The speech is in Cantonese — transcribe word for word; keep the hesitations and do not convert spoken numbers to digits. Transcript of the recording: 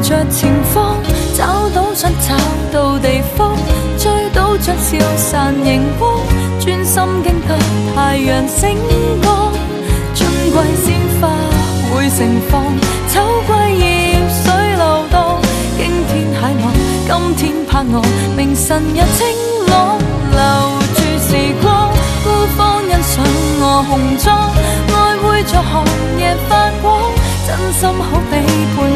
着前方，找到想找到地方，追到像消散螢光，專心經得太陽升光。春季鮮花會盛放，秋季葉水流蕩，驚天駭浪，今天拍我，明晨日清朗，留住時光，孤芳欣賞我紅妝，愛會在寒夜發光，真心好比配